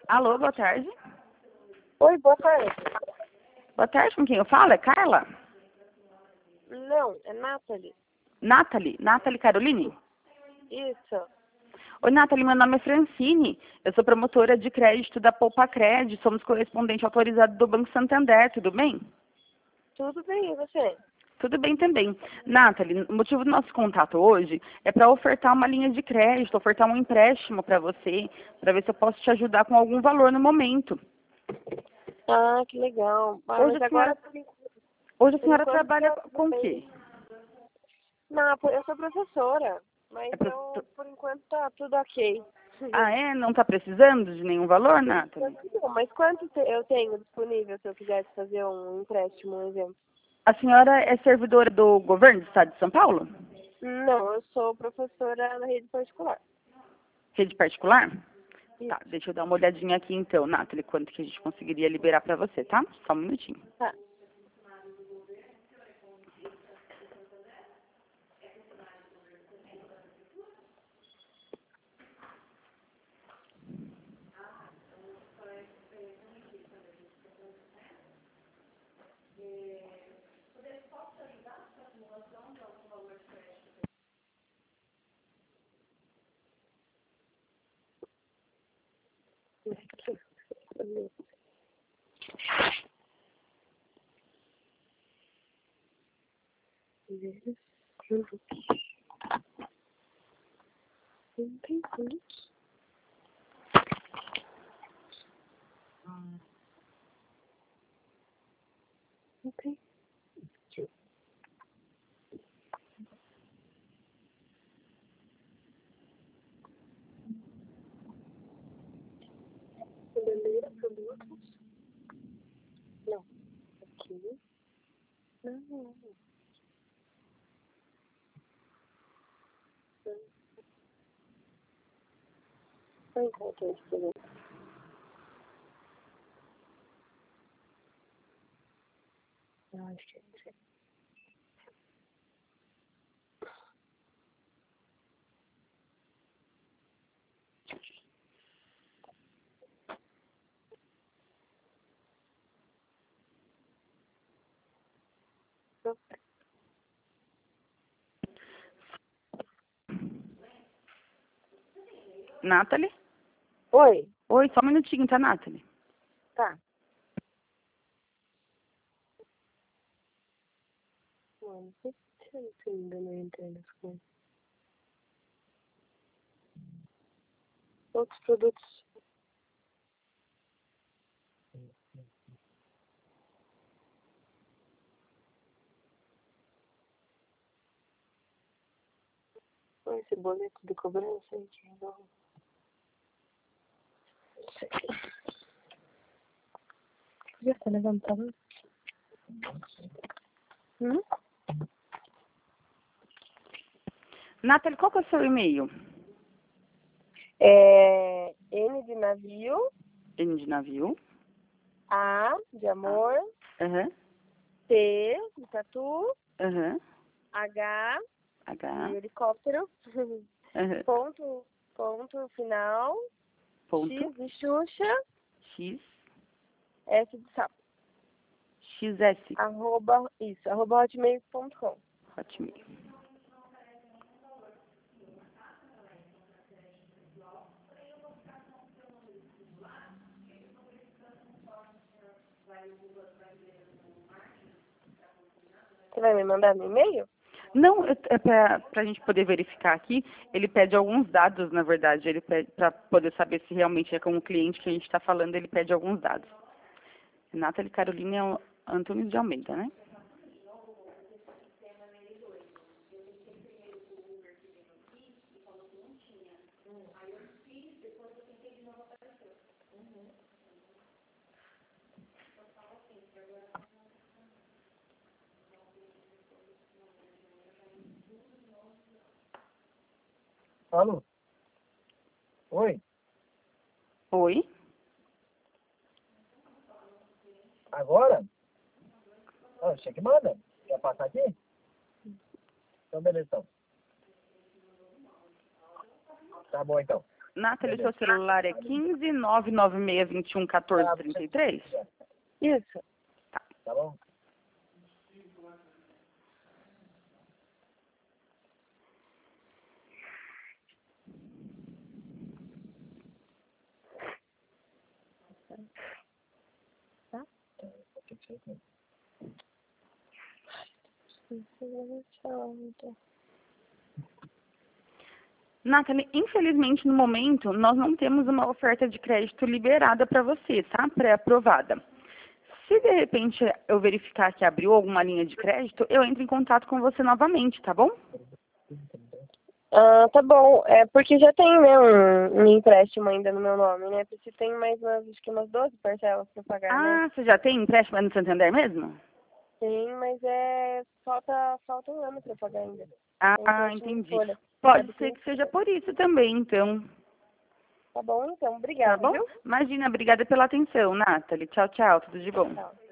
Alô, boa tarde. Oi, boa tarde. Boa tarde, com quem eu falo? É Carla? Não, é Nathalie. Nathalie Caroline? Isso. Oi, Nathalie, meu nome é Francine. Eu sou promotora de crédito da Poupa Crédito. Somos correspondente autorizado do Banco Santander, tudo bem? Tudo bem, e você? Tudo bem também. Nathalie, o motivo do nosso contato hoje é para ofertar uma linha de crédito, ofertar um empréstimo para você, para ver se eu posso te ajudar com algum valor no momento. Ah, que legal. Hoje Mas a senhora, agora, hoje a por senhora enquanto, trabalha tá tudo com o quê? bem. Não, eu sou professora, mas É pro- por enquanto, tá tudo ok. Ah, é? Não está precisando de nenhum valor, Por Nathalie? enquanto não, mas quanto eu tenho disponível se eu quisesse fazer um empréstimo, um exemplo? A senhora é servidora do governo do estado de São Paulo? Não, eu sou professora na rede particular. Rede particular? Isso. Tá, deixa eu dar uma olhadinha aqui então, Nathalie, quanto que a gente conseguiria liberar para você, tá? Só um minutinho. Tá. Ok. Bandeira, produtos? Não. Aqui. Não. Não encontrei esse produto. Não, acho que não sei. Nathalie? Oi. Oi, só um minutinho, tá, Nathalie? Tá. Mano, por que você ainda não entra nas coisas? Outros produtos. Olha esse boleto de cobrança aí que resolve. Já está levantando? Nathalie, qual que é o seu e-mail? É N de navio, N de navio. A de amor, Aham. T de tatu, Aham. H H. de helicóptero, Aham. ponto final, Ponto. X de Xuxa, X. S de sapo. XS. Arroba hotmail.com. Hotmail. Você vai me mandar no e-mail? Não, é para a gente poder verificar aqui, ele pede alguns dados, na verdade. Ele pede para poder saber se realmente é com o cliente que a gente está falando, ele pede alguns dados. Nathalie Caroline Antônio de Almeida, né? Alô? Oi? Oi? Agora? Ah, chega e manda. Quer passar aqui? Então, beleza, então. Tá bom, então. Nathalie, seu celular é 15 996 21 14 33? Isso. Tá bom? Tá? Tem que ser assim. Nathalie, infelizmente, no momento, nós não temos uma oferta de crédito liberada para você, tá? Pré-aprovada. Se, de repente, eu verificar que abriu alguma linha de crédito, eu entro em contato com você novamente, tá bom? Ah, tá bom. É porque já tem, né, um empréstimo ainda no meu nome, né? Porque tem mais acho que umas 12 parcelas pra pagar, né? Ah, você já tem empréstimo no Santander mesmo? Tem, mas falta um ano pra pagar ainda. Ah, Empréstimo em entendi. folha. Pode Sabe ser que- que seja por isso também, então. Tá bom, então. Tá Obrigada, bom? viu? Imagina, obrigada pela atenção, Nathalie. Tchau, tchau. Tudo de bom. Tchau.